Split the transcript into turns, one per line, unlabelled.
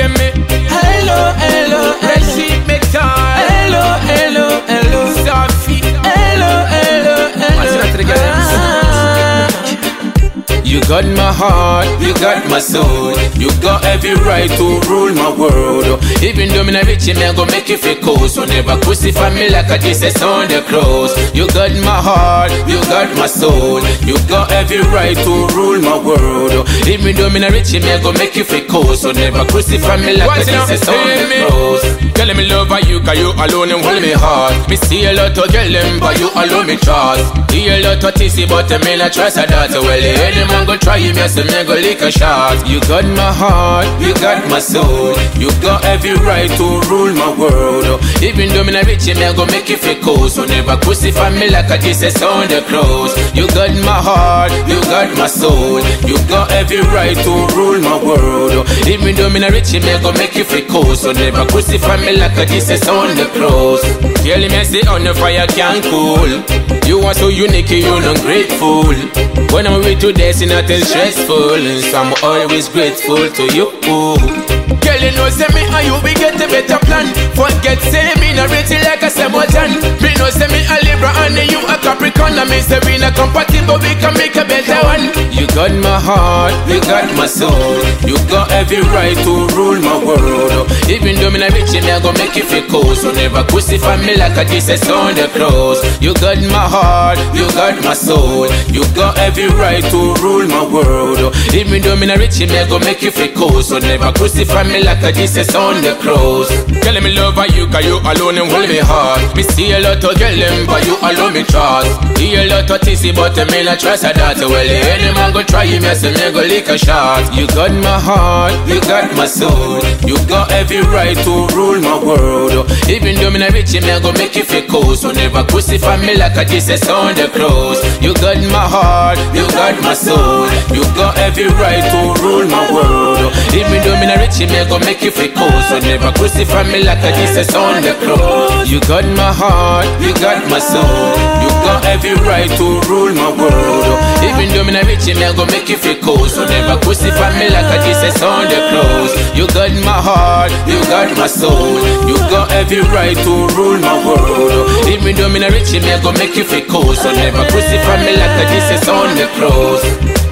hear me?
Hello, hello,
Receive me time.
hello, hello, hello,
Sophie.
hello, hello,
What's that together? You got my heart, you got my soul. You got every right to rule my world. Even though me not rich, me I go make you feel cool. So never crucify me like a Jesus on the cross. You got my heart, you got my soul. You got every right to rule my world. Even though me not rich, me I go make you feel cool. So never crucify me like a Jesus on the cross. Girl, me love you, cause you alone and hold me heart. Me see a lot of girl, but you alone me trust. Hear a lot of tissy, but me not trust a that. Well, any man go try you, me say me go lick a shot. You got my heart, you got my soul. You got every right to rule my world. Even though me not rich, me I go make you feel cool. So never crucify me like a Jesus on the cross. You got my heart, you got my soul. You got every right to rule my world. Even though me not rich, me I go make you feel cool. So never crucify me like a Jesus on the cross. Girl, me say on the fire can't cool. You are so unique, you not grateful. When I'm with you, there's nothing stressful. So I'm always grateful to you. Girl, you know say me and you we get a better plan. Forget say me not rate it like a Samoan. Me know say me a Libra and you a Capricorn. And me say we not compatible, we can make a better one. You got my heart, you got my soul. You got every right to rule my world. Even though me not rich, me I go make you feel cool. So never crucify me like a Jesus on the cross. You got my heart, you got my soul. You got every right to rule my world. Even though me not rich, me I go make you feel cool. So never crucify me like a Jesus on the cross. Girl, me love you, cause you alone and hold me heart. Me see a lot of girl, but you alone me trust. Hear a lot of tissy, but me not trust a that. Well, any man go try you, me say me go lick a shot. You got my heart, you got my soul. You got every right to rule my world. Even though me not rich, me I go make you feel cool. So never crucify me like a Jesus on the cross. You got my heart, you got my soul. You got every right to rule my world. Even though me not rich, me I go make you feel cool. So never crucify me like a Jesus on the cross. You got my heart, you got my soul. You got every right to rule my world. Even though me not rich, me I go make you feel cool. So never crucify me like a Jesus on the cross. You got my heart, you got my soul. You got every right to rule my world. Even though me not rich, me I go make you feel cool. So never crucify me like a Jesus on the cross.